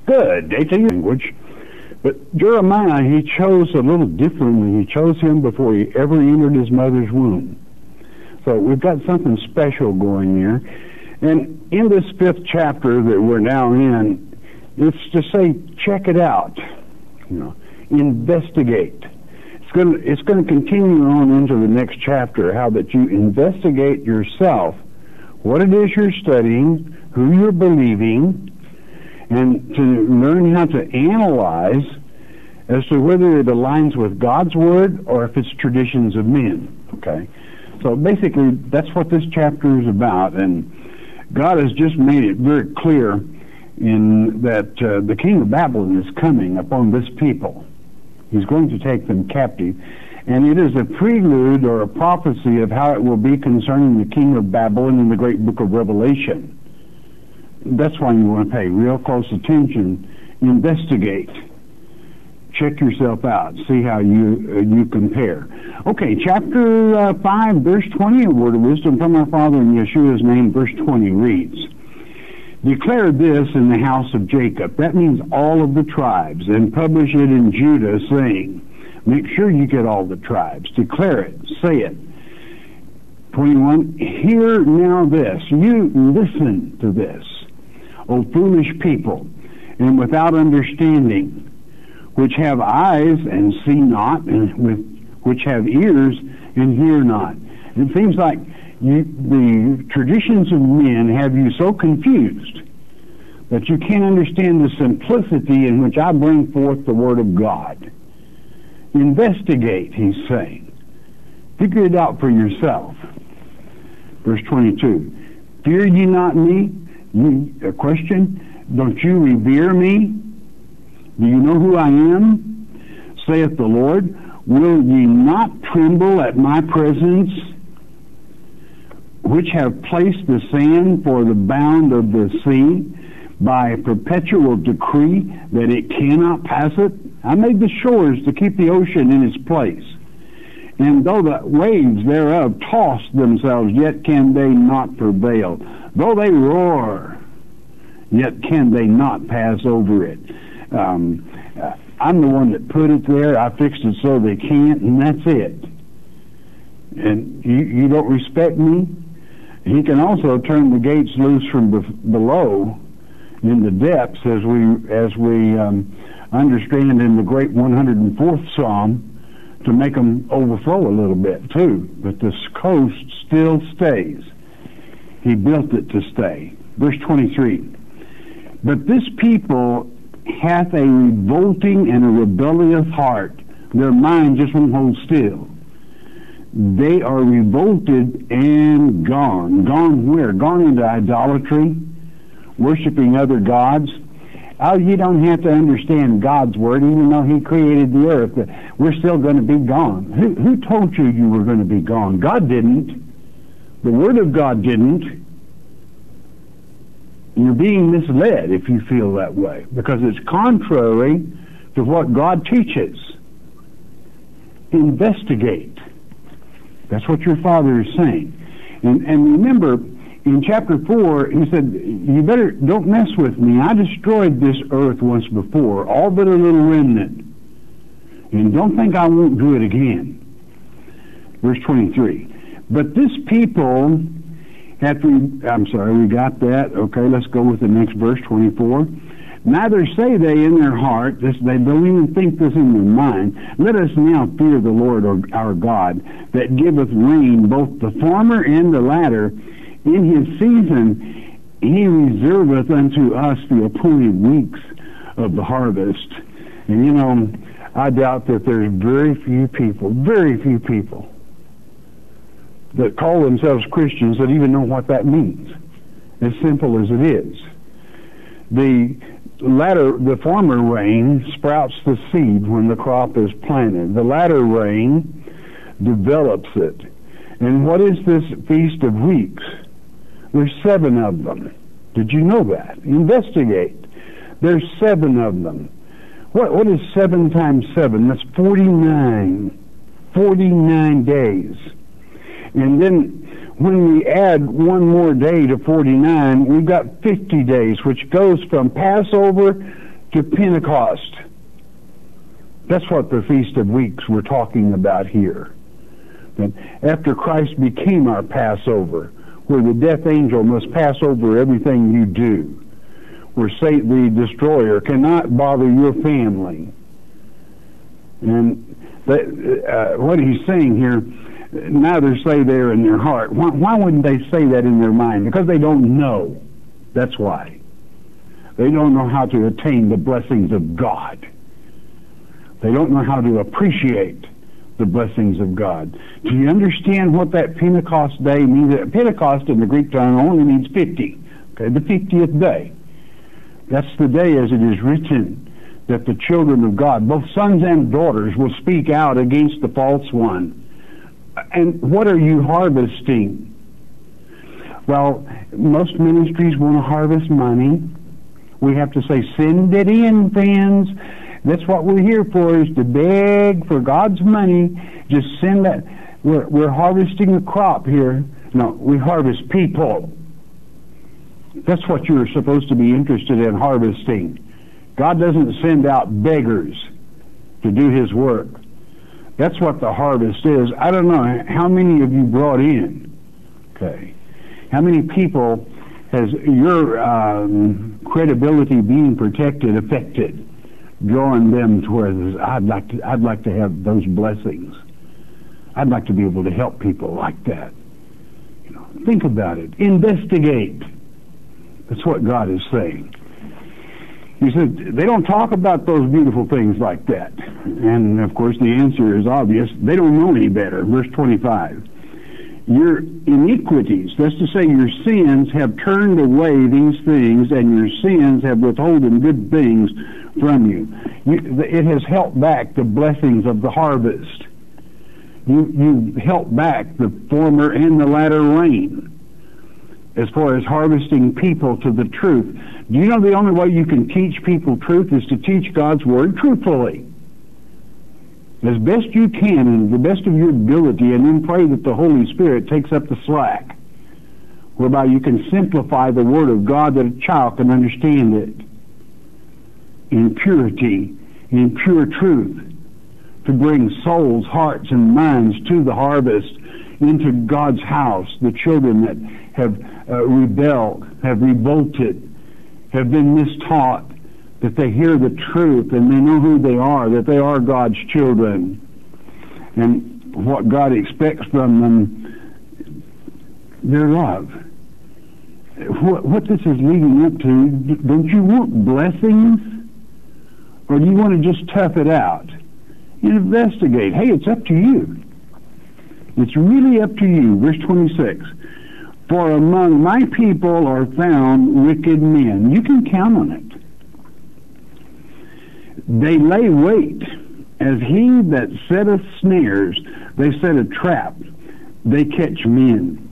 good. It's a language. But Jeremiah, he chose a little differently. He chose him before he ever entered his mother's womb. So we've got something special going there. And in this 5th chapter that we're now in, it's to say, check it out. Investigate. It's going to continue on into the next chapter, how that you investigate yourself, what it is you're studying, who you're believing, and to learn how to analyze as to whether it aligns with God's Word or if it's traditions of men. Okay? So basically, that's what this chapter is about, and God has just made it very clear in that the king of Babylon is coming upon this people. He's going to take them captive, and it is a prelude or a prophecy of how it will be concerning the king of Babylon in the great book of Revelation. That's why you want to pay real close attention, investigate, check yourself out, see how you compare. Okay, chapter 5, verse 20, a word of wisdom from our Father in Yeshua's name. Verse 20 reads, "Declare this in the house of Jacob," that means all of the tribes, "and publish it in Judah, saying," make sure you get all the tribes, declare it, say it. 21, "Hear now this," you listen to this, "O foolish people, and without understanding, which have eyes and see not, and which have ears and hear not." It seems like the traditions of men have you so confused that you can't understand the simplicity in which I bring forth the Word of God. Investigate, he's saying. Figure it out for yourself. Verse 22, "Fear ye not me?" A question, "Don't you revere me? Do you know who I am? Saith the Lord. Will ye not tremble at my presence, which have placed the sand for the bound of the sea, by a perpetual decree that it cannot pass it? I made the shores to keep the ocean in its place. And though the waves thereof toss themselves, yet can they not prevail. Though they roar, yet can they not pass over it." I'm the one that put it there. I fixed it so they can't, and that's it. And you don't respect me? He can also turn the gates loose from below in the depths, as we understand in the great 104th Psalm, to make them overflow a little bit too. But this coast still stays. He built it to stay. Verse 23, "But this people hath a revolting and a rebellious heart. Their mind just won't hold still. They are revolted and gone." Gone where? Gone into idolatry, worshiping other gods. Oh, you don't have to understand God's Word, even though He created the earth. We're still going to be gone. Who told you you were going to be gone? God didn't. The Word of God didn't. You're being misled if you feel that way, because it's contrary to what God teaches. Investigate. That's what your Father is saying. And remember, in chapter 4, he said, "You better don't mess with me. I destroyed this earth once before, all but a little remnant. And don't think I won't do it again." Verse 23. "But this people we got that. Okay, let's go with the next verse, 24. Neither say they in their heart," they don't even think this in their mind, "Let us now fear the Lord our God, that giveth rain, both the former and the latter. In his season he reserveth unto us the appointed weeks of the harvest." And I doubt that there's very few people that call themselves Christians that even know what that means, as simple as it is. The former rain sprouts the seed when the crop is planted. The latter rain develops it. And what is this Feast of Weeks? There's 7 of them. Did you know that? Investigate. There's 7 of them. What is 7 times 7? That's 49. 49 days. And then when we add one more day to 49, we've got 50 days, which goes from Passover to Pentecost. That's what the Feast of Weeks we're talking about here. That after Christ became our Passover, where the death angel must pass over everything you do, where Satan the destroyer cannot bother your family. And what he's saying here, neither say there in their heart. Why wouldn't they say that in their mind? Because they don't know. That's why. They don't know how to attain the blessings of God. They don't know how to appreciate the blessings of God. Do you understand what that Pentecost day means? Pentecost in the Greek tongue only means 50. Okay, the 50th day. That's the day as it is written, that the children of God, both sons and daughters, will speak out against the false one. And what are you harvesting? Well, most ministries want to harvest money. We have to say, send it in, friends. That's what we're here for, is to beg for God's money. Just send that. We're harvesting a crop here. No, we harvest people. That's what you're supposed to be interested in harvesting. God doesn't send out beggars to do His work. That's what the harvest is. I don't know, how many of you brought in? Okay. How many people has your credibility being protected affected, drawing them towards, I'd like to have those blessings. I'd like to be able to help people like that. You know, think about it. Investigate. That's what God is saying. He said, they don't talk about those beautiful things like that. And, of course, the answer is obvious. They don't know any better. Verse 25. Your iniquities, that's to say your sins, have turned away these things, and your sins have withholden good things from you. It has held back the blessings of the harvest. You held back the former and the latter rain as far as harvesting people to the truth. Do you know the only way you can teach people truth is to teach God's Word truthfully? As best you can, and the best of your ability, and then pray that the Holy Spirit takes up the slack, whereby you can simplify the Word of God that a child can understand it in purity, in pure truth, to bring souls, hearts, and minds to the harvest, into God's house, the children that have rebelled, have revolted, have been mistaught, that they hear the truth and they know who they are, that they are God's children, and what God expects from them, their love. What this is leading up to, don't you want blessings? Or do you want to just tough it out? Investigate. Hey, it's up to you. It's really up to you. Verse 26. For among my people are found wicked men. You can count on it. They lay wait, as he that setteth snares. They set a trap. They catch men.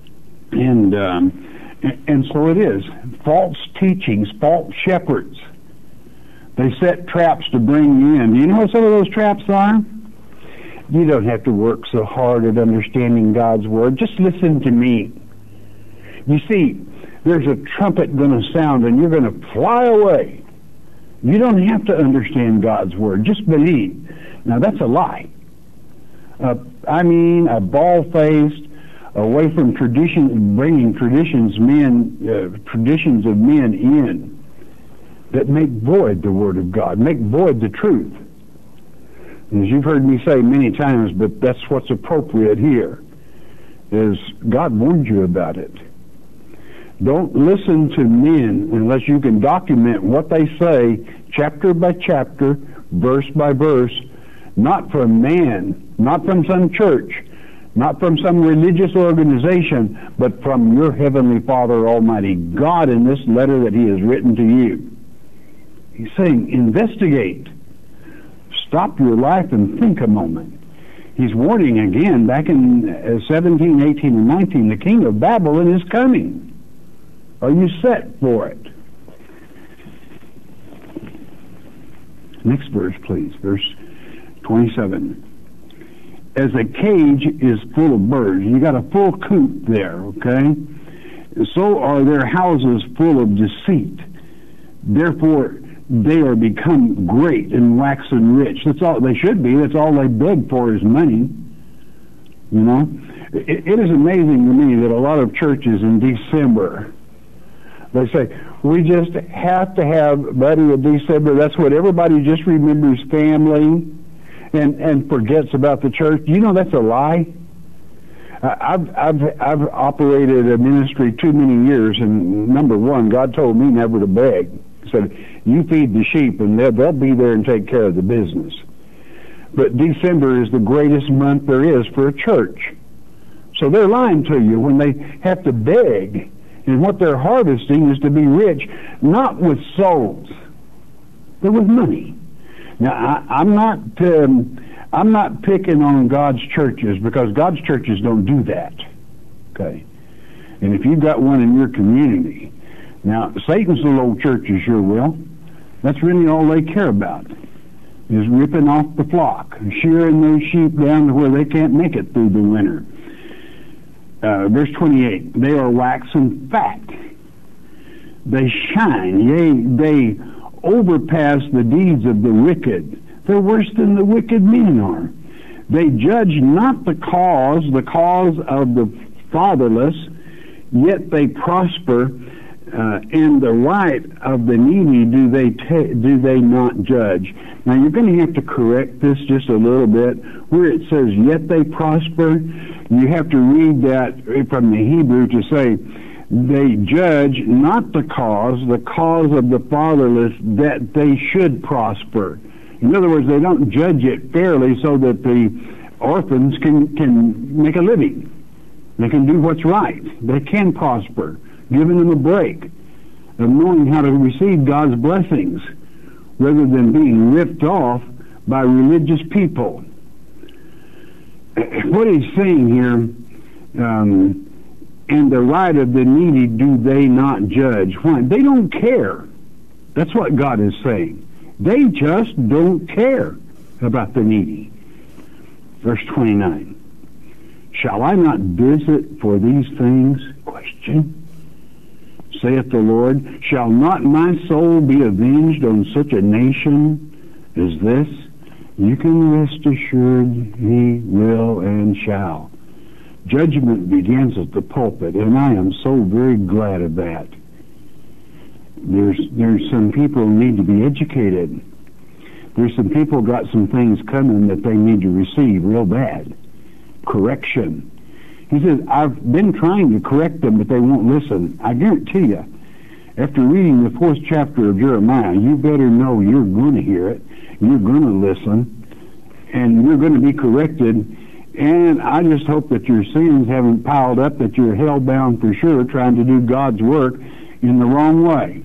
And so it is. False teachings, false shepherds. They set traps to bring you in. Do you know what some of those traps are? You don't have to work so hard at understanding God's Word. Just listen to me. You see, there's a trumpet going to sound and you're going to fly away. You don't have to understand God's Word. Just believe. Now, that's a lie. A bald-faced, away from tradition, bringing traditions of men in that make void the Word of God, make void the truth. And as you've heard me say many times, but that's what's appropriate here, is God warned you about it. Don't listen to men unless you can document what they say chapter by chapter, verse by verse, not from man, not from some church, not from some religious organization, but from your Heavenly Father Almighty, God, in this letter that He has written to you. He's saying, investigate. Stop your life and think a moment. He's warning again, back in 17, 18, and 19, the king of Babylon is coming. Are you set for it? Next verse, please. Verse 27. As a cage is full of birds. You got a full coop there, okay? So are their houses full of deceit. Therefore, they are become great and waxen rich. That's all they should be. That's all they beg for is money. You know, it is amazing to me that a lot of churches in December, they say, we just have to have Buddy in December. That's what everybody just remembers, family, and forgets about the church. You know, that's a lie. I've operated a ministry too many years, and number one, God told me never to beg. He said, you feed the sheep, and they'll be there and take care of the business. But December is the greatest month there is for a church. So they're lying to you when they have to beg, and what they're harvesting is to be rich, not with souls, but with money. Now, I'm not picking on God's churches, because God's churches don't do that. Okay? And if you've got one in your community, now, Satan's little old churches sure will. That's really all they care about, is ripping off the flock, shearing those sheep down to where they can't make it through the winter. Verse 28, they are waxen fat. They shine, yea, they overpass the deeds of the wicked. They're worse than the wicked men are. They judge not the cause of the fatherless, yet they prosper, and the right of the needy do they not judge. Now you're going to have to correct this just a little bit. Where it says, yet they prosper, you have to read that from the Hebrew to say, they judge not the cause of the fatherless, that they should prosper. In other words, they don't judge it fairly so that the orphans can make a living. They can do what's right. They can prosper, giving them a break of knowing how to receive God's blessings rather than being ripped off by religious people. What he's saying here, and the right of the needy do they not judge. Why? They don't care. That's what God is saying. They just don't care about the needy. Verse 29. Shall I not visit for these things? Question. Saith the Lord, shall not my soul be avenged on such a nation as this? You can rest assured he will and shall. Judgment begins at the pulpit, and I am so very glad of that. There's some people who need to be educated. There's some people got some things coming that they need to receive real bad. Correction. He says, I've been trying to correct them, but they won't listen. I guarantee you, after reading the 4th chapter of Jeremiah, you better know you're going to hear it, you're going to listen, and you're going to be corrected. And I just hope that your sins haven't piled up, that you're hell-bound for sure, trying to do God's work in the wrong way.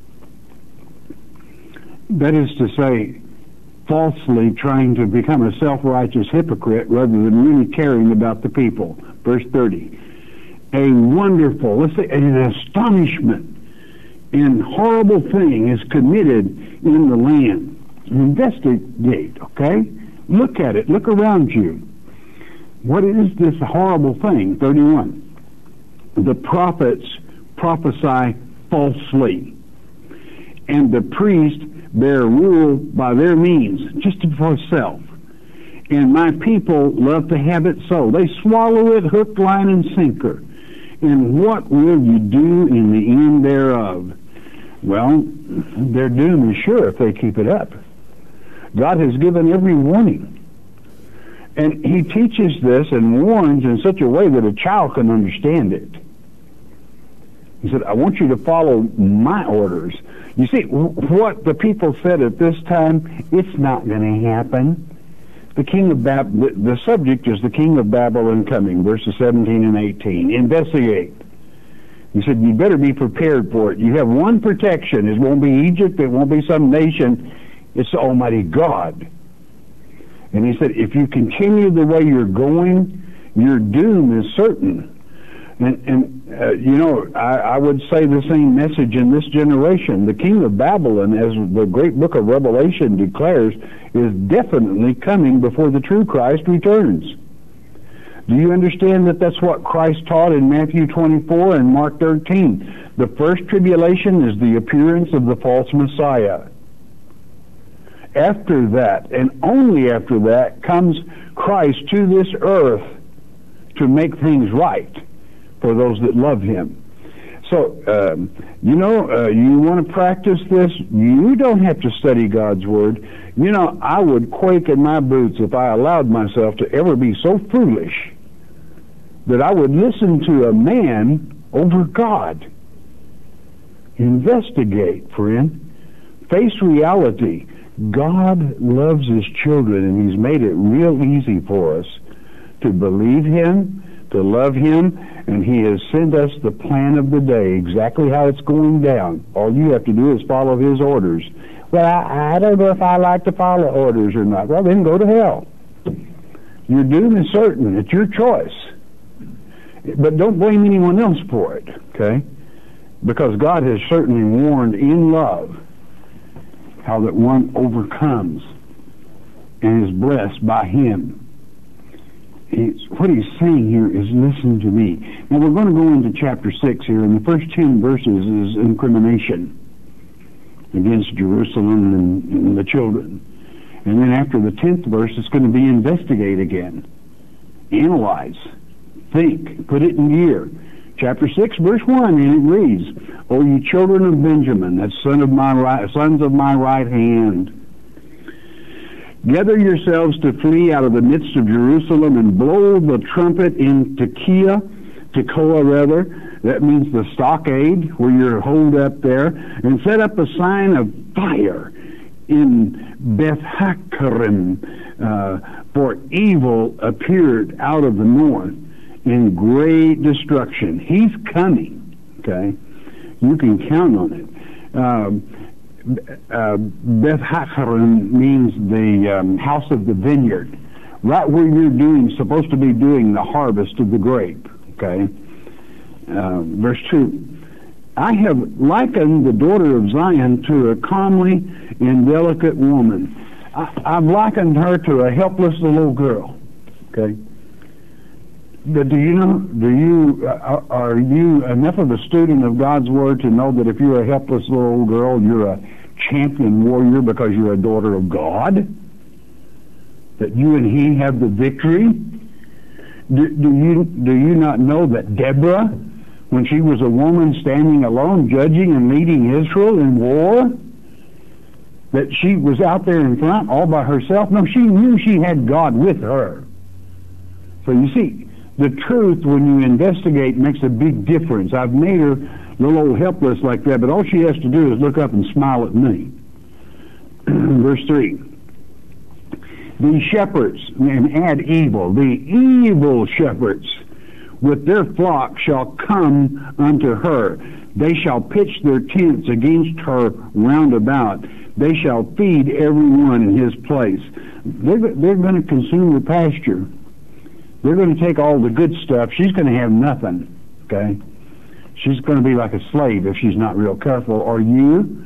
That is to say, falsely trying to become a self-righteous hypocrite rather than really caring about the people. Verse 30. A wonderful, let's say an astonishment and horrible thing is committed in the land. Investigate, okay? Look at it. Look around you. What is this horrible thing? 31. The prophets prophesy falsely, and the priests bear rule by their means, just for self. And my people love to have it so. They swallow it hook, line, and sinker. And what will you do in the end thereof? Well, their doom is sure if they keep it up. God has given every warning. And he teaches this and warns in such a way that a child can understand it. He said, I want you to follow my orders. You see, what the people said at this time, it's not going to happen. The subject is the king of Babylon coming, verses 17 and 18. Investigate. He said, you better be prepared for it. You have one protection. It won't be Egypt. It won't be some nation. It's the Almighty God. And he said, if you continue the way you're going, your doom is certain. I would say the same message in this generation. The king of Babylon, as the great book of Revelation declares, is definitely coming before the true Christ returns. Do you understand that that's what Christ taught in Matthew 24 and Mark 13? The first tribulation is the appearance of the false Messiah. After that, and only after that, comes Christ to this earth to make things right for those that love him. So, you want to practice this? You don't have to study God's Word. You know, I would quake in my boots if I allowed myself to ever be so foolish that I would listen to a man over God. Investigate, friend. Face reality. God loves his children, and he's made it real easy for us to believe him, to love him, and he has sent us the plan of the day, exactly how it's going down. All you have to do is follow his orders. Well, I don't know if I like to follow orders or not. Well, then go to hell. Your doom is certain. It's your choice. But don't blame anyone else for it, okay? Because God has certainly warned in love how that one overcomes and is blessed by him. What he's saying here is, listen to me. Now we're going to go into chapter 6 here, and the first 10 verses is incrimination against Jerusalem and the children. And then after the 10th verse, it's going to be investigate again. Analyze. Think. Put it in gear. Chapter 6, verse 1, and it reads, O ye children of Benjamin, that's sons of my right hand, gather yourselves to flee out of the midst of Jerusalem and blow the trumpet in Tekoa rather. That means the stockade where you're holed up there, and set up a sign of fire in Beth-Hakkerem, for evil appeared out of the north in great destruction. He's coming, okay? You can count on it. Beth-Hakkerem means the house of the vineyard, right where you're supposed to be doing the harvest of the grape, okay? Verse 2, I have likened the daughter of Zion to a comely and delicate woman. I've likened her to a helpless little girl, okay? But are you enough of a student of God's Word to know that if you're a helpless little girl, you're a champion warrior because you're a daughter of God? That you and he have the victory? Do you not know that Deborah, when she was a woman standing alone, judging and leading Israel in war, that she was out there in front all by herself? No, she knew she had God with her. So you see, the truth, when you investigate, makes a big difference. I've made her a little old helpless like that, but all she has to do is look up and smile at me. Verse 3. The shepherds, and add evil, the evil shepherds with their flock shall come unto her. They shall pitch their tents against her round about. They shall feed every one in his place. They're going to consume the pasture. They're going to take all the good stuff. She's going to have nothing, okay? She's going to be like a slave if she's not real careful. Are you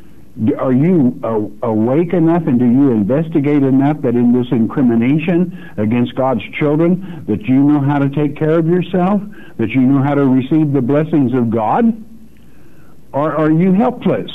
awake enough, and do you investigate enough that in this incrimination against God's children that you know how to take care of yourself, that you know how to receive the blessings of God? Or are you helpless?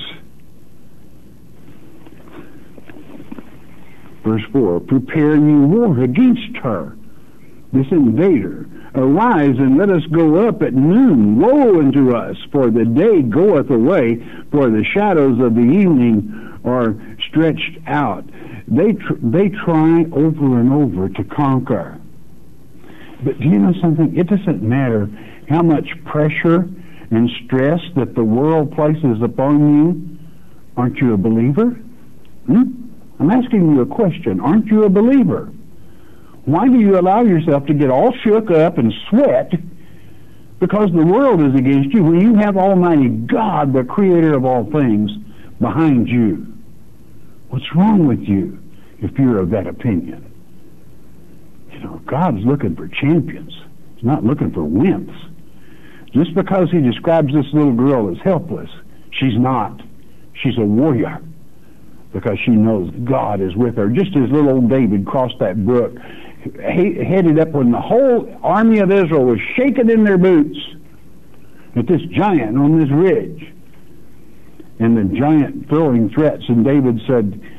Verse 4, prepare you war against her, this invader. Arise and let us go up at noon. Woe unto us, for the day goeth away, for the shadows of the evening are stretched out. They try over and over to conquer. But do you know something? It doesn't matter how much pressure and stress that the world places upon you. Aren't you a believer? I'm asking you a question. Aren't you a believer? Why do you allow yourself to get all shook up and sweat because the world is against you when you have Almighty God, the creator of all things, behind you? What's wrong with you if you're of that opinion? You know, God's looking for champions. He's not looking for wimps. Just because he describes this little girl as helpless, she's not. She's a warrior because she knows God is with her. Just as little old David crossed that brook, headed up when the whole army of Israel was shaking in their boots at this giant on this ridge. And the giant throwing threats, and David said,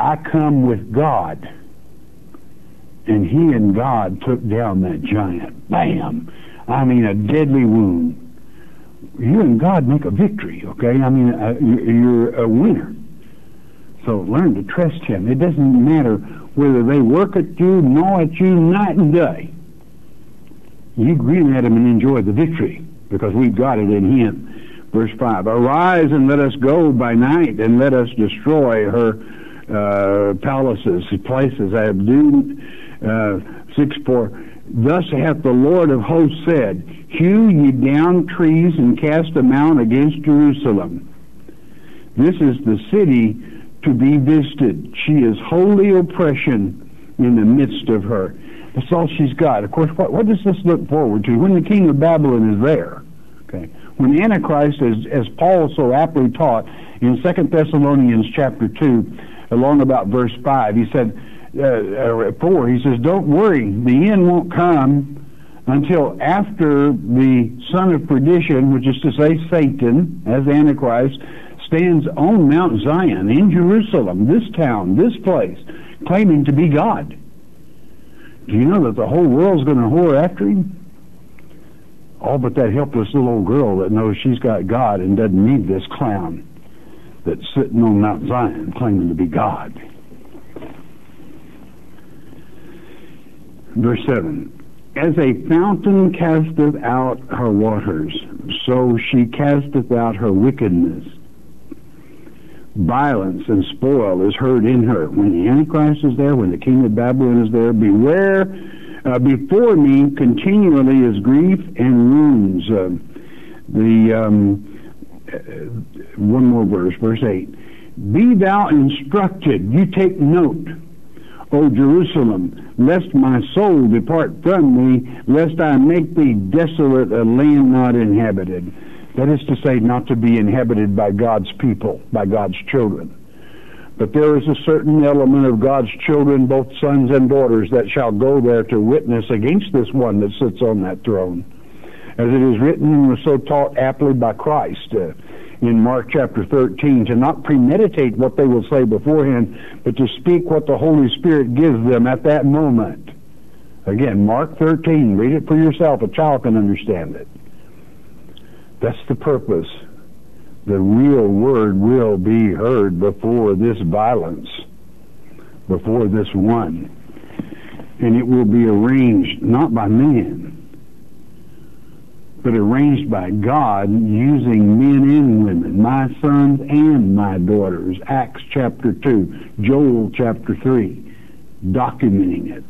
I come with God. And he and God took down that giant. Bam! I mean, a deadly wound. You and God make a victory, okay? I mean, you're a winner. So learn to trust him. It doesn't matter whether they work at you, gnaw at you, night and day. You grin at him and enjoy the victory, because we've got it in him. Verse 5, arise and let us go by night, and let us destroy her palaces, places. I have doomed. 6:4, thus hath the Lord of hosts said, hew ye down trees and cast them out against Jerusalem. This is the city to be visited. She is holy oppression in the midst of her. That's all she's got. Of course, what does this look forward to? When the king of Babylon is there, okay? When Antichrist, as Paul so aptly taught in 2 Thessalonians chapter 2, along about verse 5, he said, 4, he says, don't worry, the end won't come until after the son of perdition, which is to say Satan, as Antichrist, stands on Mount Zion in Jerusalem, this town, this place, claiming to be God. Do you know that the whole world's going to whore after him? All but that helpless little old girl that knows she's got God and doesn't need this clown that's sitting on Mount Zion claiming to be God. Verse 7, as a fountain casteth out her waters, so she casteth out her wickedness. Violence and spoil is heard in her. When the Antichrist is there, when the king of Babylon is there, beware, before me continually is grief and wounds. One more verse, verse 8. Be thou instructed, you take note, O Jerusalem, lest my soul depart from thee, lest I make thee desolate, a land not inhabited. That is to say, not to be inhabited by God's people, by God's children. But there is a certain element of God's children, both sons and daughters, that shall go there to witness against this one that sits on that throne. As it is written and was so taught aptly by Christ in Mark chapter 13, to not premeditate what they will say beforehand, but to speak what the Holy Spirit gives them at that moment. Again, Mark 13, read it for yourself. A child can understand it. That's the purpose. The real word will be heard before this violence, before this one. And it will be arranged not by man, but arranged by God using men and women, my sons and my daughters. Acts chapter 2, Joel chapter 3, documenting it.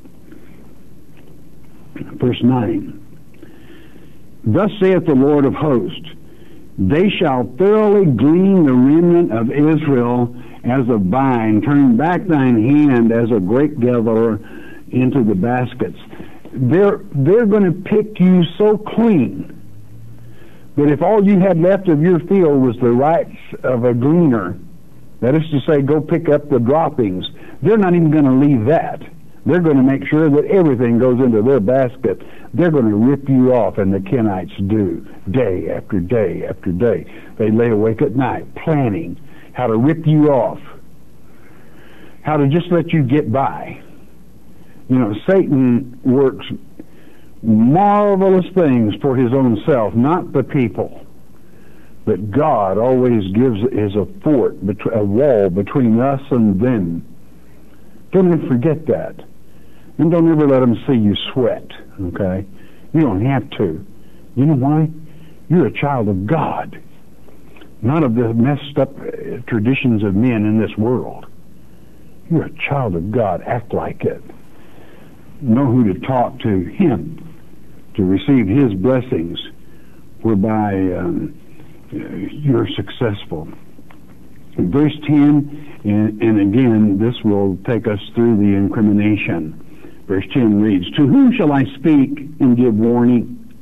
Verse 9. Thus saith the Lord of hosts, they shall thoroughly glean the remnant of Israel as a vine, turn back thine hand as a grape gatherer into the baskets. They're going to pick you so clean that if all you had left of your field was the rights of a gleaner, that is to say, go pick up the droppings, they're not even going to leave that. They're going to make sure that everything goes into their basket. They're going to rip you off, and the Kenites do, day after day after day. They lay awake at night planning how to rip you off, how to just let you get by. You know, Satan works marvelous things for his own self, not the people. But God always gives is a fort, a wall between us and them. Don't ever forget that. And don't ever let them see you sweat, okay? You don't have to. You know why? You're a child of God, not of the messed up traditions of men in this world. You're a child of God. Act like it. Know who to talk to, Him, to receive His blessings, whereby you're successful. In verse 10, and again, this will take us through the incrimination. Verse 10 reads, to whom shall I speak and give warning?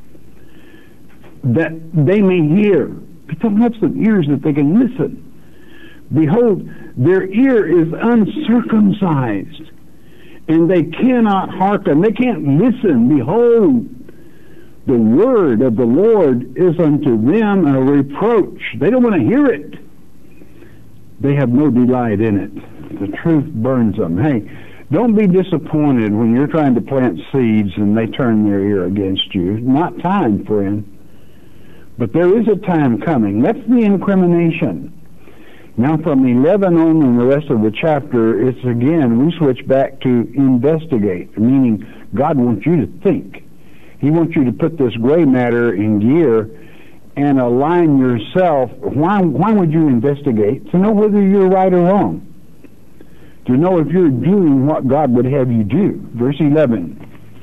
That they may hear. People have some ears that they can listen. Behold, their ear is uncircumcised, and they cannot hearken. They can't listen. Behold, the word of the Lord is unto them a reproach. They don't want to hear it. they have no delight in it. The truth burns them. Hey, don't be disappointed when you're trying to plant seeds and they turn their ear against you. Not time, friend. But there is a time coming. That's the incrimination. Now from 11 on and the rest of the chapter, it's again, we switch back to investigate, meaning God wants you to think. He wants you to put this gray matter in gear and align yourself. Why would you investigate? To know whether you're right or wrong. To know if you're doing what God would have you do. Verse 11.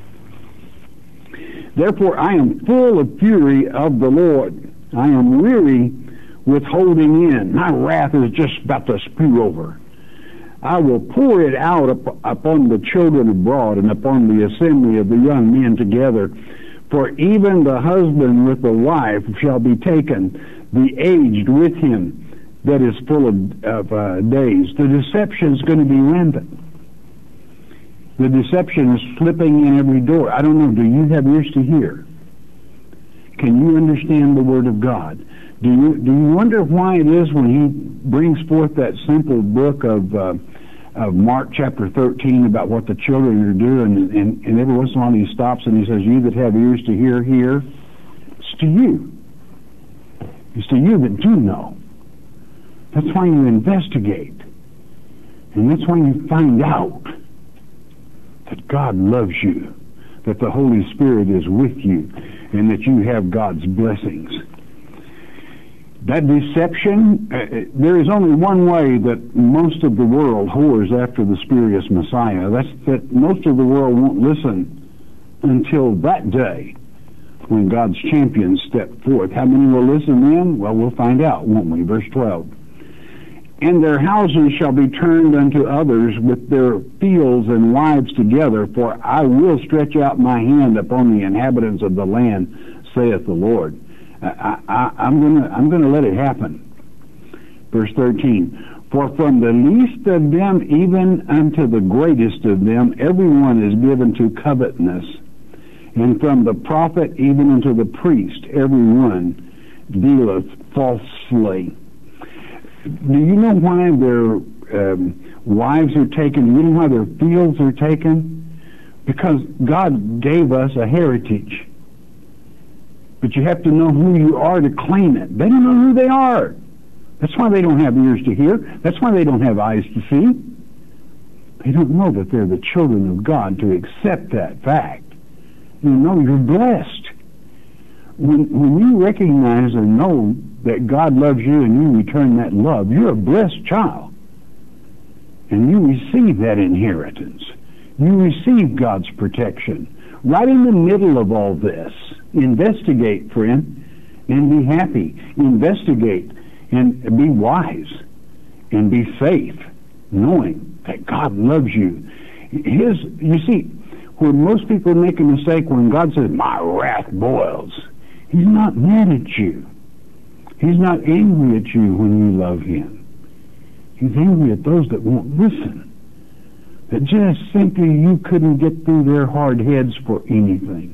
Therefore I am full of fury of the Lord. I am weary with holding in. My wrath is just about to spew over. I will pour it out upon the children abroad and upon the assembly of the young men together. For even the husband with the wife shall be taken, the aged with him that is full of days. The deception is going to be rampant. The deception is slipping in every door. I don't know, do you have ears to hear? Can you understand the Word of God? Do you wonder why it is when he brings forth that simple book of Mark chapter 13 about what the children are doing, and every once in a while he stops and he says, you that have ears to hear, hear. It's to you. It's to you that do know. That's why you investigate. And that's why you find out that God loves you, that the Holy Spirit is with you, and that you have God's blessings. That deception, there is only one way that most of the world whores after the spurious Messiah. That's that most of the world won't listen until that day when God's champions step forth. How many will listen then? Well, we'll find out, won't we? Verse 12. And their houses shall be turned unto others with their fields and wives together, for I will stretch out my hand upon the inhabitants of the land, saith the Lord. I'm going to let it happen. Verse 13. For from the least of them even unto the greatest of them everyone is given to covetousness, and from the prophet even unto the priest everyone dealeth falsely. Do you know why their wives are taken? Do you know why their fields are taken? Because God gave us a heritage. But you have to know who you are to claim it. They don't know who they are. That's why they don't have ears to hear. That's why they don't have eyes to see. They don't know that they're the children of God to accept that fact. You know you're blessed. When you recognize and know that God loves you and you return that love, you're a blessed child. And you receive that inheritance. You receive God's protection. Right in the middle of all this, investigate, friend, and be happy. Investigate and be wise and be safe, knowing that God loves you. You see, where most people make a mistake when God says, my wrath boils, He's not mad at you. He's not angry at you when you love Him. He's angry at those that won't listen. That just simply you couldn't get through their hard heads for anything.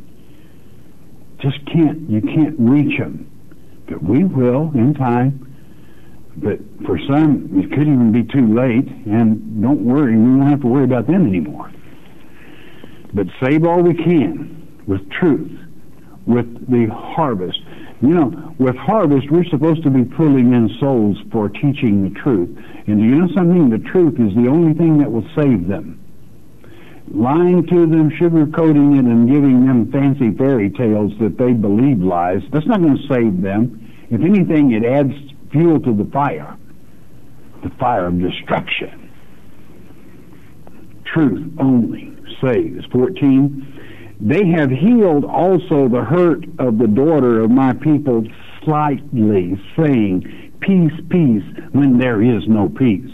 You can't reach them. But we will in time. But for some, it could even be too late. And don't worry, we won't have to worry about them anymore. But save all we can with truth, with the harvest. You know, with harvest, we're supposed to be pulling in souls for teaching the truth. And do you know something? The truth is the only thing that will save them. Lying to them, sugarcoating it, and giving them fancy fairy tales that they believe lies, that's not going to save them. If anything, it adds fuel to the fire of destruction. Truth only saves. 14. They have healed also the hurt of the daughter of my people slightly, saying, peace, peace, when there is no peace.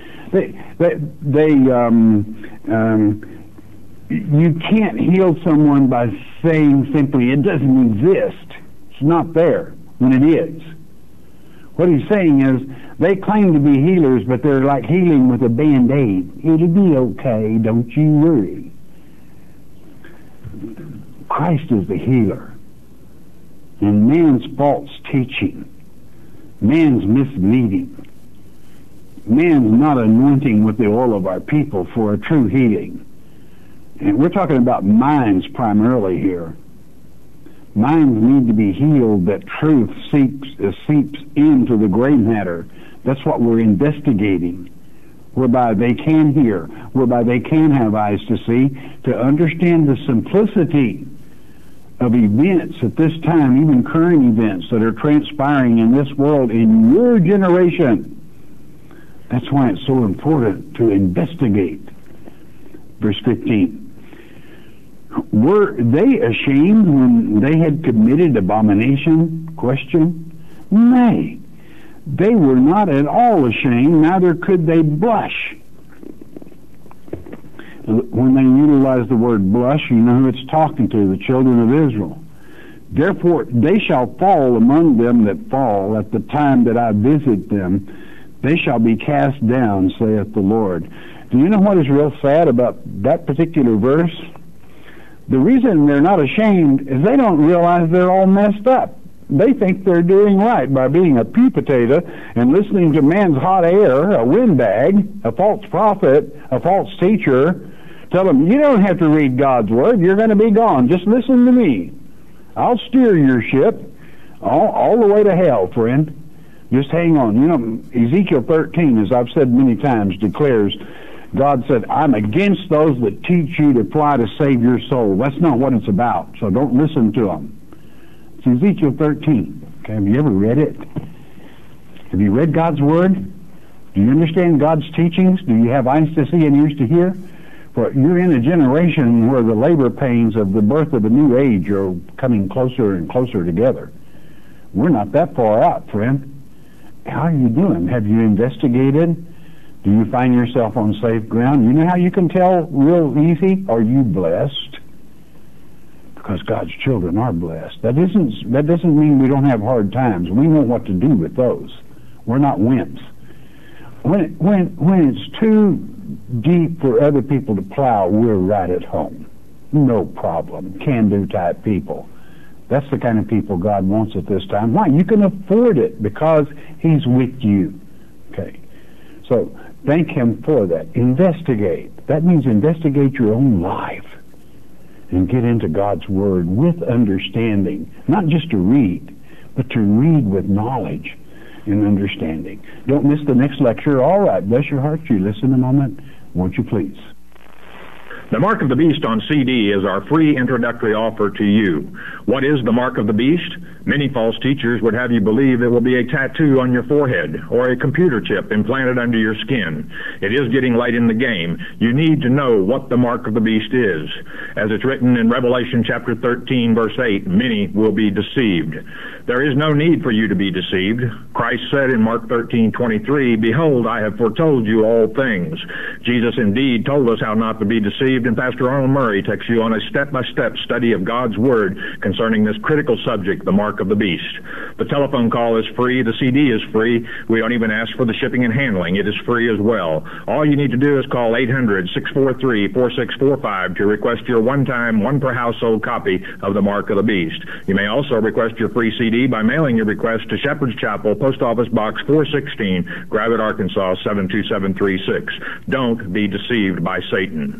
You can't heal someone by saying simply, it doesn't exist. It's not there when it is. What he's saying is, they claim to be healers, but they're like healing with a Band-Aid. It'll be okay, don't you worry. Christ is the healer. And man's false teaching, man's misleading, man's not anointing with the oil of our people for a true healing. And we're talking about minds primarily here. Minds need to be healed, that truth seeps into the gray matter. That's what we're investigating, whereby they can hear, whereby they can have eyes to see, to understand the simplicity of events at this time, even current events that are transpiring in this world, in your generation. That's why it's so important to investigate. Verse 15. Were they ashamed when they had committed abomination? Question. Nay, they were not at all ashamed, neither could they blush. When they utilize the word blush, you know who it's talking to, the children of Israel. Therefore they shall fall among them that fall at the time that I visit them. They shall be cast down, saith the Lord. Do you know what is real sad about that particular verse? The reason they're not ashamed is they don't realize they're all messed up. They think they're doing right by being a pea potato and listening to man's hot air, a windbag, a false prophet, a false teacher. Tell them, you don't have to read God's Word. You're going to be gone. Just listen to me. I'll steer your ship all the way to hell, friend. Just hang on. You know, Ezekiel 13, as I've said many times, declares, God said, I'm against those that teach you to fly to save your soul. That's not what it's about, so don't listen to them. It's Ezekiel 13. Okay, have you ever read it? Have you read God's Word? Do you understand God's teachings? Do you have eyes to see and ears to hear? For you're in a generation where the labor pains of the birth of a new age are coming closer and closer together. We're not that far out, friend. How are you doing? Have you investigated? Do you find yourself on safe ground? You know how you can tell real easy? Are you blessed? Because God's children are blessed. That doesn't mean we don't have hard times. We know what to do with those. We're not wimps. When it's too deep for other people to plow, we're right at home. No problem. Can-do type people. That's the kind of people God wants at this time. Why? You can afford it because He's with you. Okay. So thank Him for that. Investigate. That means investigate your own life and get into God's Word with understanding. Not just to read, but to read with knowledge and understanding. Don't miss the next lecture. All right. Bless your heart. You listen a moment. Won't you please? The Mark of the Beast on CD is our free introductory offer to you. What is the Mark of the Beast? Many false teachers would have you believe it will be a tattoo on your forehead or a computer chip implanted under your skin. It is getting late in the game. You need to know what the Mark of the Beast is. As it's written in Revelation chapter 13, verse 8, many will be deceived. There is no need for you to be deceived. Christ said in Mark 13:23, Behold, I have foretold you all things. Jesus indeed told us how not to be deceived, and Pastor Arnold Murray takes you on a step-by-step study of God's Word concerning this critical subject, the Mark of the Beast. The telephone call is free. The CD is free. We don't even ask for the shipping and handling. It is free as well. All you need to do is call 800-643-4645 to request your one-time, one-per-household copy of the Mark of the Beast. You may also request your free CD by mailing your request to Shepherd's Chapel, Post Office Box 416, Gravette, Arkansas 72736. Don't be deceived by Satan.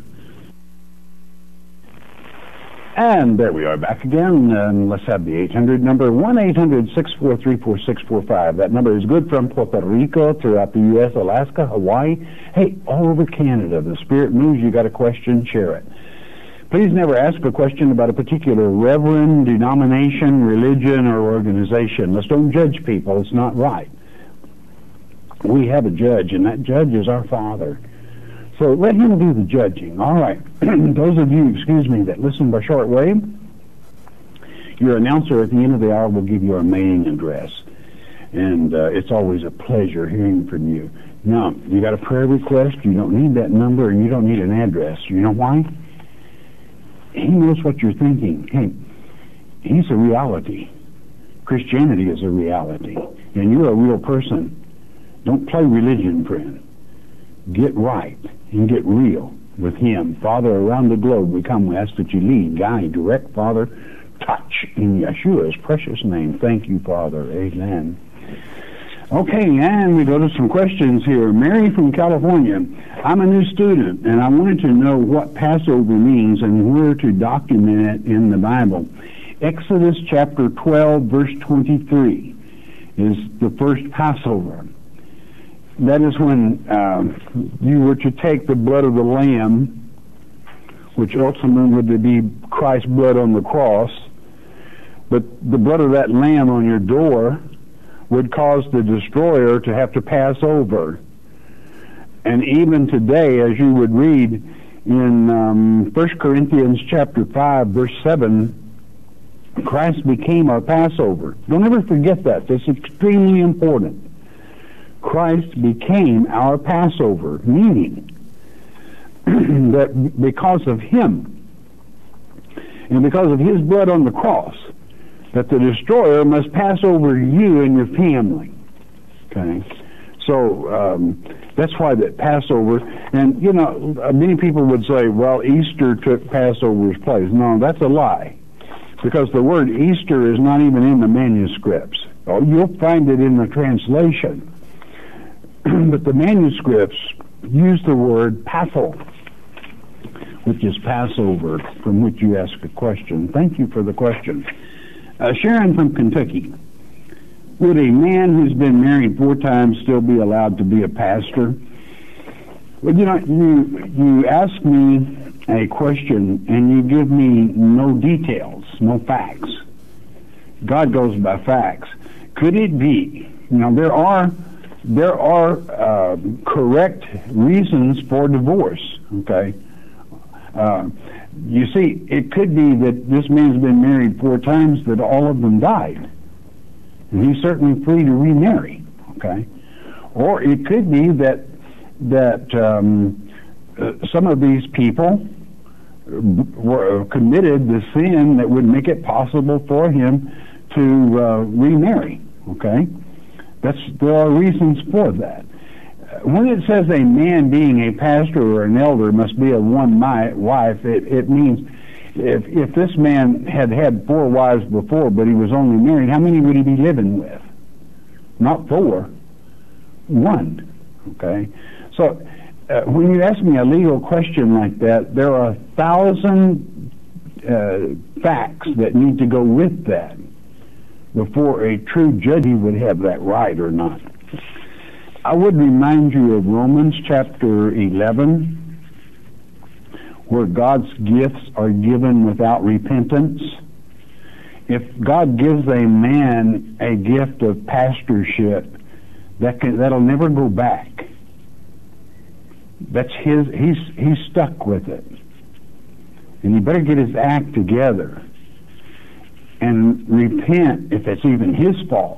And there we are back again. Let's have the 800 number, 1-800-643-4645. That number is good from Puerto Rico, throughout the U.S., Alaska, Hawaii. Hey, all over Canada. The Spirit moves. You got a question, share it. Please never ask a question about a particular reverend, denomination, religion, or organization. Let's don't judge people. It's not right. We have a judge, and that judge is our Father. So let Him do the judging. All right. Those of you, that listen by shortwave, your announcer at the end of the hour will give you our mailing address. And it's always a pleasure hearing from you. Now, you got a prayer request, you don't need that number, and you don't need an address. You know why? He knows what you're thinking. Hey, He's a reality. Christianity is a reality. And you're a real person. Don't play religion, friend. Get right and get real with Him. Father, around the globe we come, we ask that you lead, guide, direct, Father, touch in Yeshua's precious name. Thank you, Father. Amen. Okay, and we go to some questions here. Mary from California. I'm a new student, and I wanted to know what Passover means and where to document it in the Bible. Exodus chapter 12, verse 23 is the first Passover. That is when you were to take the blood of the lamb, which ultimately would be Christ's blood on the cross, but the blood of that lamb on your door would cause the destroyer to have to pass over. And even today, as you would read in 1 Corinthians chapter 5, verse 7, Christ became our Passover. Don't ever forget that. That's extremely important. Christ became our Passover, meaning that because of Him and because of His blood on the cross, that the destroyer must pass over you and your family. Okay? So that's why that Passover, and you know, many people would say, well, Easter took Passover's place. No, that's a lie. Because the word Easter is not even in the manuscripts. Oh, you'll find it in the translation. But the manuscripts use the word Paschal, which is Passover, from which you ask a question. Thank you for the question. Sharon from Kentucky. Would a man who's been married 4 times still be allowed to be a pastor? Well, you know, you ask me a question and you give me no details, no facts. God goes by facts. Could it be? You know, there are correct reasons for divorce. Okay. You see, it could be that this man's been married 4 times, that all of them died. And he's certainly free to remarry, okay? Or it could be that some of these people committed the sin that would make it possible for him to remarry, okay? There are reasons for that. When it says a man being a pastor or an elder must be of one wife, it means if this man had 4 wives before, but he was only married, how many would he be living with? Not 4, 1. Okay? So when you ask me a legal question like that, there are 1,000 facts that need to go with that before a true judge would have that right or not. I would remind you of Romans chapter 11, where God's gifts are given without repentance. If God gives a man a gift of pastorship, that'll never go back. That's his. He's stuck with it, and he better get his act together and repent if it's even his fault.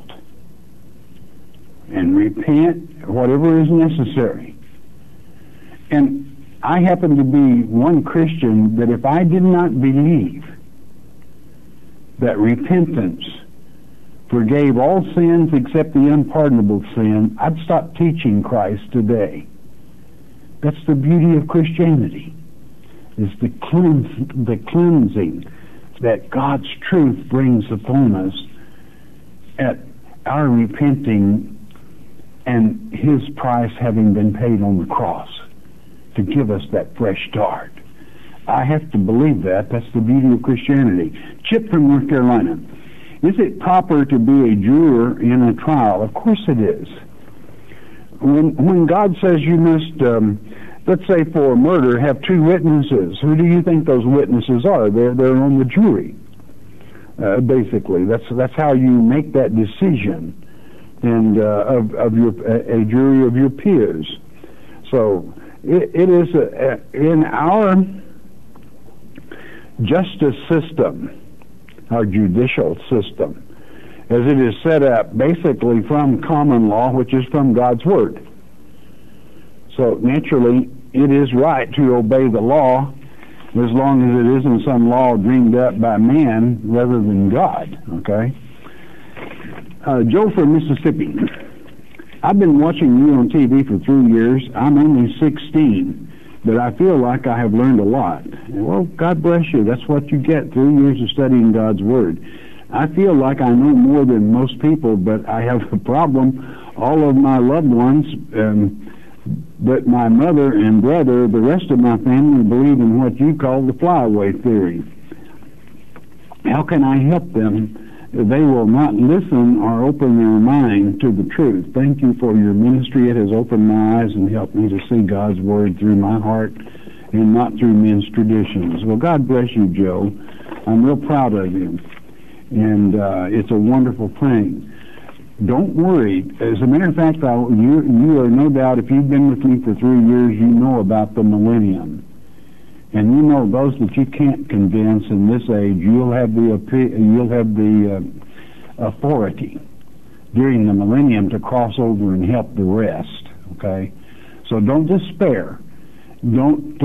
And repent whatever is necessary. And I happen to be one Christian that if I did not believe that repentance forgave all sins except the unpardonable sin, I'd stop teaching Christ today. That's the beauty of Christianity, is the cleansing that God's truth brings upon us at our repenting and His price having been paid on the cross to give us that fresh start. I have to believe that. That's the beauty of Christianity. Chip from North Carolina. Is it proper to be a juror in a trial? Of course it is. When God says you must, let's say for murder, have 2 witnesses, who do you think those witnesses are? They're on the jury. Basically, that's how you make that decision. And of a jury of your peers. So it is in our justice system, our judicial system, as it is set up basically from common law, which is from God's Word. So naturally, it is right to obey the law as long as it isn't some law dreamed up by man rather than God, okay? Joe from Mississippi. I've been watching you on TV for 3 years. I'm only 16, but I feel like I have learned a lot. Well, God bless you. That's what you get, 3 years of studying God's Word. I feel like I know more than most people, but I have a problem all of my loved ones, but my mother and brother, the rest of my family, believe in what you call the flyaway theory. How can I help them? They will not listen or open their mind to the truth. Thank you for your ministry. It has opened my eyes and helped me to see God's Word through my heart and not through men's traditions. Well, God bless you, Joe. I'm real proud of you. And it's a wonderful thing. Don't worry. As a matter of fact, you are no doubt, if you've been with me for 3 years, you know about the millennium. And you know those that you can't convince in this age, you'll have the authority during the millennium to cross over and help the rest. Okay, so don't despair. Don't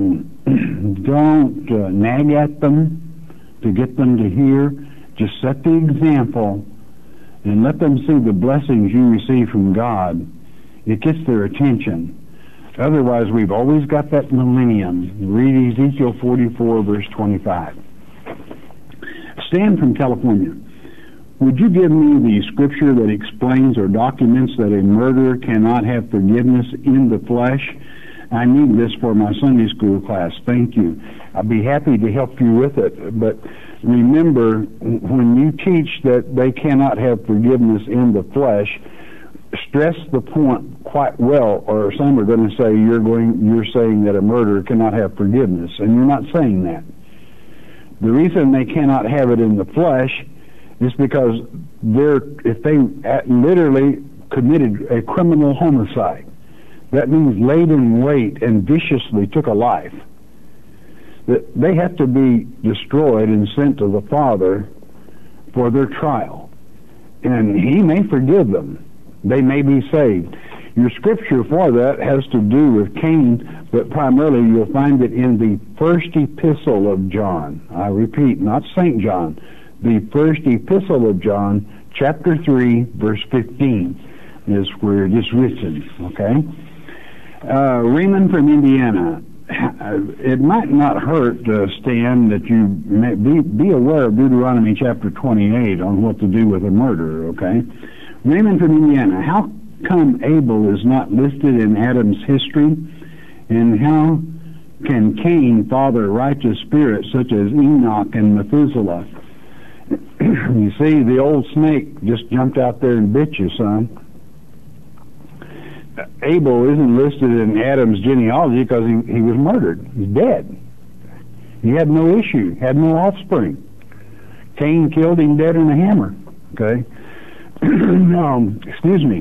nag at them to get them to hear. Just set the example and let them see the blessings you receive from God. It gets their attention. Otherwise, we've always got that millennium. Read Ezekiel 44, verse 25. Stan from California, would you give me the scripture that explains or documents that a murderer cannot have forgiveness in the flesh? I need this for my Sunday school class. Thank you. I'd be happy to help you with it. But remember, when you teach that they cannot have forgiveness in the flesh, stress the point quite well, or some are going to say you're saying that a murderer cannot have forgiveness, and you're not saying that. The reason they cannot have it in the flesh is because if they literally committed a criminal homicide, that means laid in wait and viciously took a life, that they have to be destroyed and sent to the Father for their trial, and He may forgive them. They may be saved. Your scripture for that has to do with Cain, but primarily you'll find it in the first epistle of John. I repeat, not St. John. The first epistle of John, chapter 3, verse 15, is where it is written, okay? Raymond from Indiana. It might not hurt, Stan, that you may be aware of Deuteronomy chapter 28 on what to do with a murderer, okay? Raymond from Indiana, how come Abel is not listed in Adam's history? And how can Cain father righteous spirits such as Enoch and Methuselah? You see, the old snake just jumped out there and bit you, son. Abel isn't listed in Adam's genealogy because he was murdered. He's dead. He had no issue, had no offspring. Cain killed him dead in a hammer, okay? Excuse me.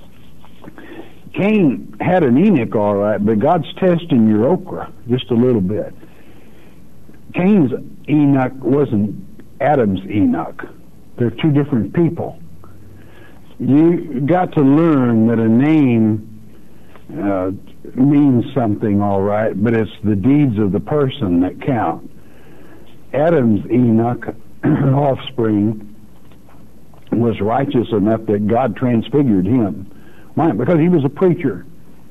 Cain had an Enoch, all right, but God's testing your okra just a little bit. Cain's Enoch wasn't Adam's Enoch. They're two different people. You got to learn that a name means something, all right, but it's the deeds of the person that count. Adam's Enoch offspring was righteous enough that God transfigured him. Why? Because he was a preacher.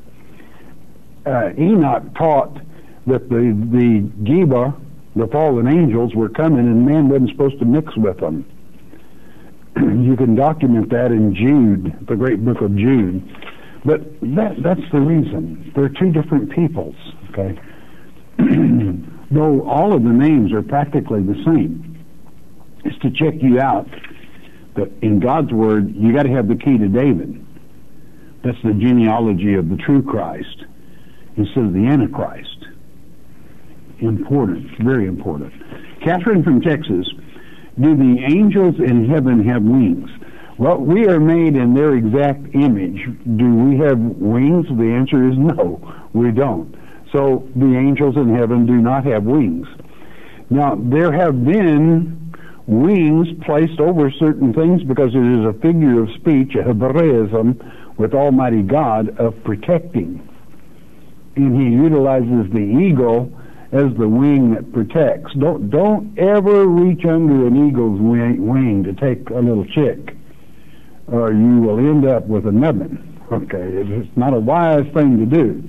Enoch taught that the Geba, the fallen angels, were coming and man wasn't supposed to mix with them. You can document that in Jude, the great book of Jude. But that's the reason. They're two different peoples, okay? Though all of the names are practically the same. It's to check you out that in God's Word, you got to have the key to David. That's the genealogy of the true Christ instead of the Antichrist. Important, very important. Catherine from Texas, do the angels in heaven have wings? Well, we are made in their exact image. Do we have wings? The answer is no, we don't. So the angels in heaven do not have wings. Now, there have been wings placed over certain things because it is a figure of speech, a Hebraism, with Almighty God of protecting. And He utilizes the eagle as the wing that protects. Don't ever reach under an eagle's wing to take a little chick, or you will end up with a nubbin. Okay, it's not a wise thing to do.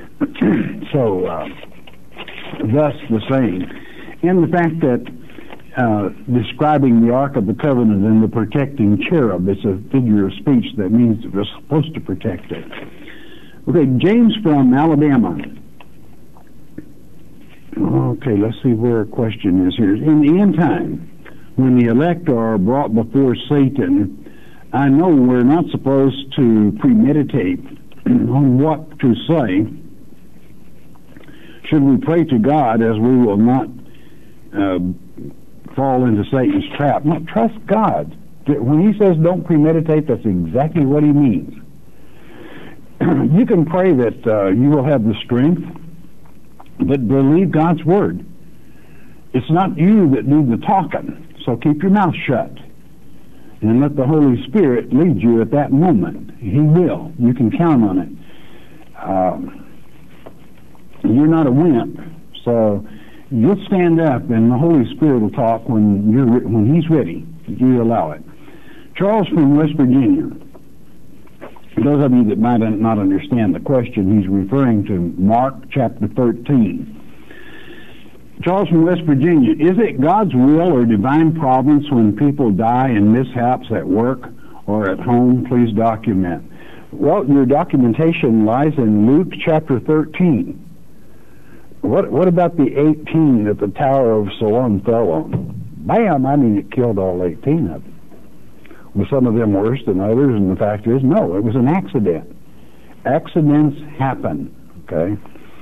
So, thus the saying. And the fact that describing the Ark of the Covenant and the protecting cherub. It's a figure of speech that means it was supposed to protect it. Okay, James from Alabama. Okay, let's see where a question is here. In the end time, when the elect are brought before Satan, I know we're not supposed to premeditate on what to say. Should we pray to God as we will not fall into Satan's trap? No, trust God. When he says don't premeditate, that's exactly what he means. You can pray that you will have the strength, but believe God's word. It's not you that do the talking, so keep your mouth shut and let the Holy Spirit lead you at that moment. He will. You can count on it. You're not a wimp, so you'll stand up and the Holy Spirit will talk when He's ready. You allow it. Charles from West Virginia. Those of you that might not understand the question, he's referring to Mark chapter 13. Charles from West Virginia, is it God's will or divine providence when people die in mishaps at work or at home? Please document. Well, your documentation lies in Luke chapter 13. What about the 18 that the Tower of Siloam fell on? Bam! I mean, it killed all 18 of them. Well, some of them worse than others, and the fact is, no, it was an accident. Accidents happen, okay?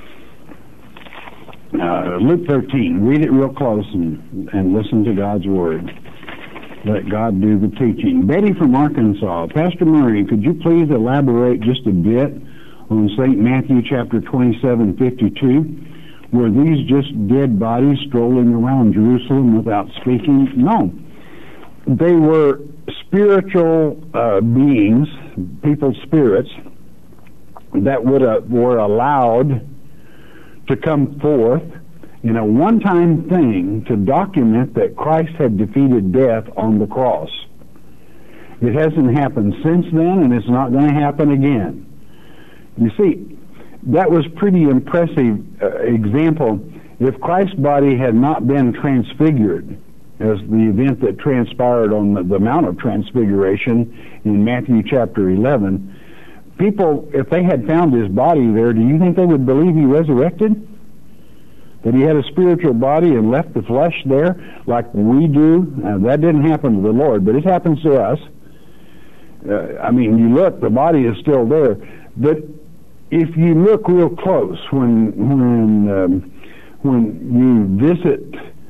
Luke 13, read it real close and listen to God's Word. Let God do the teaching. Betty from Arkansas. Pastor Murray, could you please elaborate just a bit on St. Matthew chapter 27:52? Were these just dead bodies strolling around Jerusalem without speaking? No. They were spiritual beings, people's spirits, that were allowed to come forth in a one-time thing to document that Christ had defeated death on the cross. It hasn't happened since then, and it's not going to happen again. You see, that was pretty impressive example. If Christ's body had not been transfigured, as the event that transpired on the Mount of Transfiguration in Matthew chapter 11, people, if they had found his body there, do you think they would believe he resurrected? That he had a spiritual body and left the flesh there like we do? That didn't happen to the Lord, but it happens to us. I mean, you look, the body is still there. But if you look real close when you visit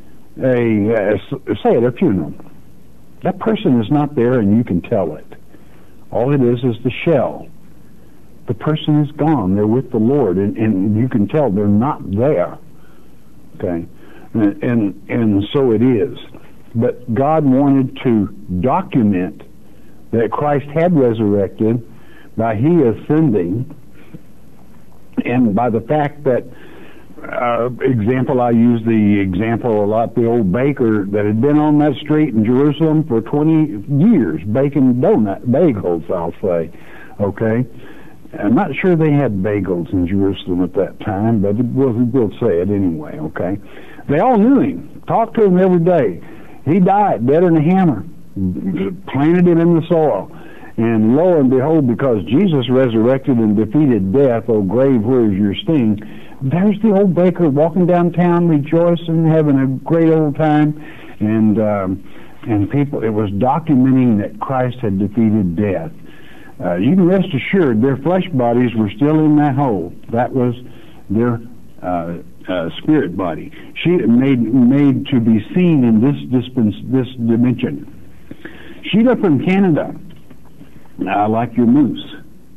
say at a funeral, that person is not there and you can tell it. All it is the shell. The person is gone. They're with the Lord, and you can tell they're not there. Okay? And so it is. But God wanted to document that Christ had resurrected by He ascending, and by the fact that example, I use the example a lot, the old baker that had been on that street in Jerusalem for 20 years, baking bagels, I'll say. Okay? I'm not sure they had bagels in Jerusalem at that time, but we'll say it anyway, okay? They all knew him, talked to him every day. He died better than a hammer, planted him in the soil. And lo and behold, because Jesus resurrected and defeated death, O grave, where is your sting? There's the old baker walking downtown, rejoicing, having a great old time, and people. It was documenting that Christ had defeated death. You can rest assured their flesh bodies were still in that hole. That was their spirit body. She made to be seen in this dimension. Sheila from Canada. I like your moose.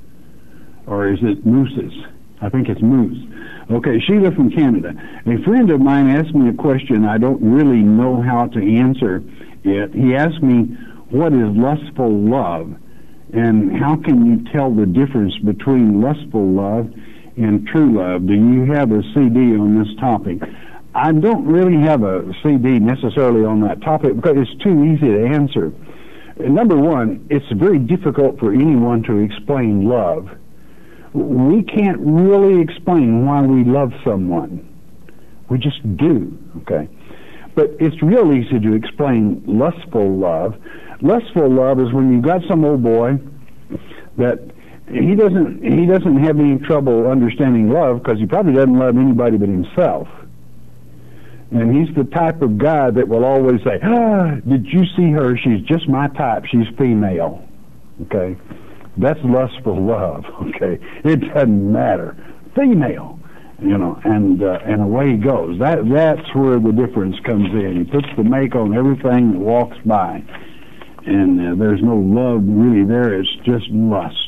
Or is it mooses? I think it's moose. Okay, Sheila from Canada. A friend of mine asked me a question I don't really know how to answer it. He asked me, what is lustful love? And how can you tell the difference between lustful love and true love? Do you have a CD on this topic? I don't really have a CD necessarily on that topic because it's too easy to answer. Number one, it's very difficult for anyone to explain love. We can't really explain why we love someone. We just do, okay? But it's real easy to explain lustful love. Lustful love is when you've got some old boy that he doesn't have any trouble understanding love because he probably doesn't love anybody but himself. And he's the type of guy that will always say, did you see her? She's just my type. She's female. Okay? That's lustful love. Okay? It doesn't matter. Female. You know, and away he goes. That's where the difference comes in. He puts the make on everything that walks by. And there's no love really there. It's just lust.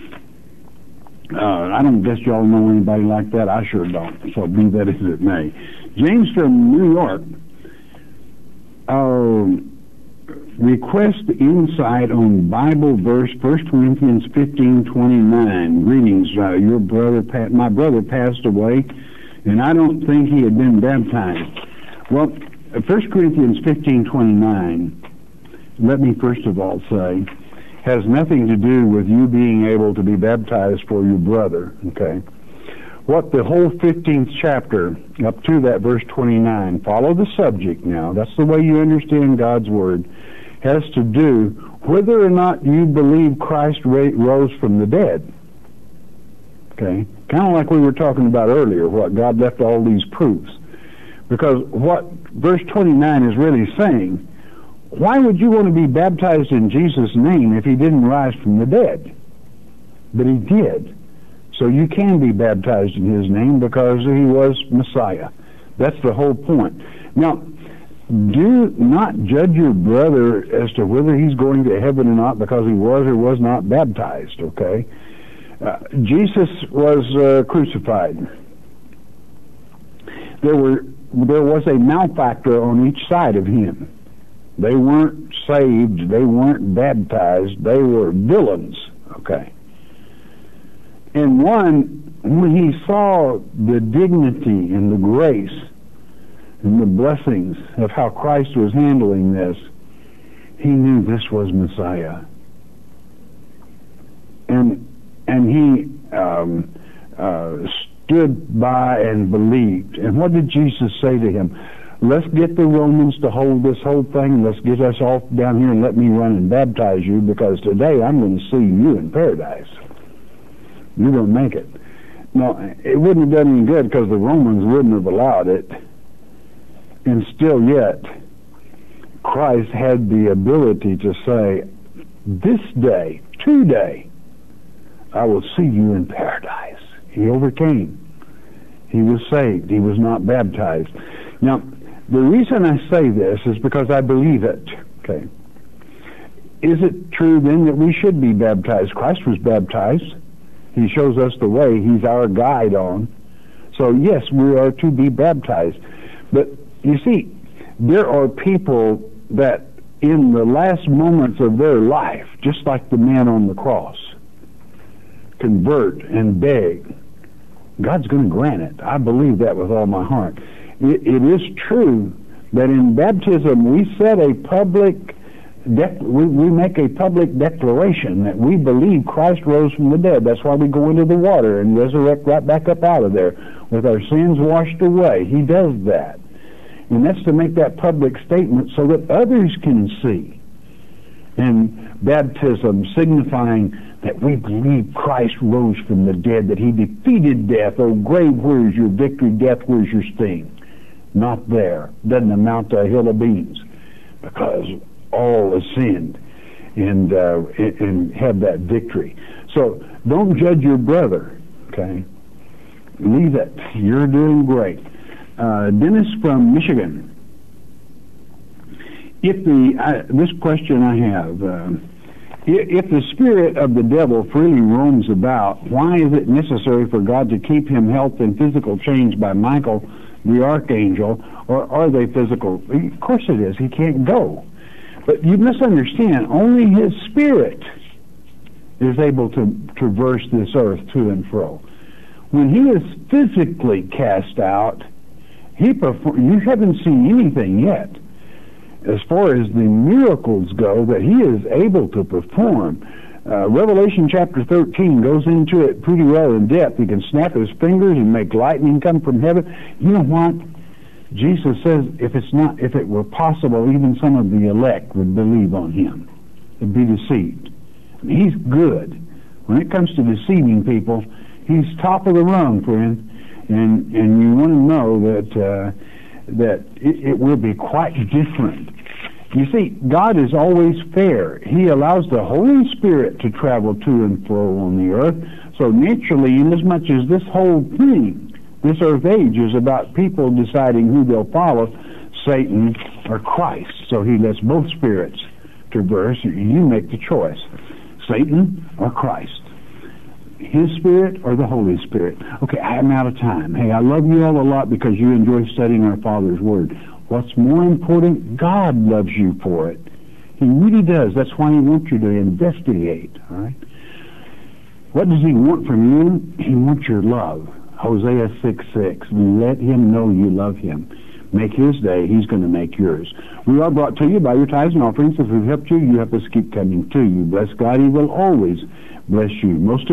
I don't guess y'all know anybody like that. I sure don't. So be that as it may. James from New York request insight on Bible verse 1 Corinthians 15:29. Greetings, your brother, my brother passed away, and I don't think he had been baptized. Well, 1 Corinthians 15:29, let me first of all say, has nothing to do with you being able to be baptized for your brother, okay? What the whole 15th chapter, up to that verse 29, follow the subject now, that's the way you understand God's Word, has to do whether or not you believe Christ rose from the dead. Okay? Kind of like we were talking about earlier, what God left all these proofs. Because what verse 29 is really saying, why would you want to be baptized in Jesus' name if he didn't rise from the dead? But he did. So you can be baptized in his name because he was Messiah. That's the whole point. Now, do not judge your brother as to whether he's going to heaven or not because he was or was not baptized, okay? Jesus was crucified. There was a malefactor on each side of him. They weren't saved. They weren't baptized. They were villains, okay? And one, when he saw the dignity and the grace and the blessings of how Christ was handling this, he knew this was Messiah. And he stood by and believed. And what did Jesus say to him? Let's get the Romans to hold this whole thing. Let's get us off down here and let me run and baptize you, because today I'm going to see you in paradise. You're going to make it. No, it wouldn't have done any good because the Romans wouldn't have allowed it. And still yet, Christ had the ability to say, this day, today, I will see you in paradise. He overcame. He was saved. He was not baptized. Now, the reason I say this is because I believe it. Okay. Is it true then that we should be baptized? Christ was baptized. He shows us the way. He's our guide on. So yes, we are to be baptized. But you see, there are people that in the last moments of their life, just like the man on the cross, convert and beg. God's going to grant it. I believe that with all my heart. It is true that in baptism we set a public we make a public declaration that we believe Christ rose from the dead. That's why we go into the water and resurrect right back up out of there with our sins washed away. He does that. And that's to make that public statement so that others can see. And baptism signifying that we believe Christ rose from the dead, that he defeated death. Oh, grave, where's your victory? Death, where's your sting? Not there. Doesn't amount to a hill of beans, because all have sinned and have that victory. So don't judge your brother, okay? Leave it. You're doing great. Dennis from Michigan. This question I have, if the spirit of the devil freely roams about, why is it necessary for God to keep him health and physical change by Michael the archangel, or are they physical? Of course it is. He can't go. But you must understand, only his spirit is able to traverse this earth to and fro. When he is physically cast out, you haven't seen anything yet as far as the miracles go that he is able to perform. Revelation chapter 13 goes into it pretty well in depth. He can snap his fingers and make lightning come from heaven. You know what? Jesus says if it were possible, even some of the elect would believe on him and be deceived. I mean, he's good. When it comes to deceiving people, he's top of the rung, friend. And you want to know that it will be quite different. You see, God is always fair. He allows the Holy Spirit to travel to and fro on the earth. So naturally, inasmuch as this whole thing, this earth age, is about people deciding who they'll follow, Satan or Christ. So he lets both spirits traverse. You make the choice. Satan or Christ. His Spirit or the Holy Spirit. Okay, I'm out of time. Hey, I love you all a lot because you enjoy studying our Father's Word. What's more important, God loves you for it. He really does. That's why he wants you to investigate, all right? What does he want from you? He wants your love. Hosea 6:6. Let him know you love him. Make his day, he's going to make yours. We are brought to you by your tithes and offerings. If we've helped you, you help us keep coming to you. Bless God, he will always bless you. Most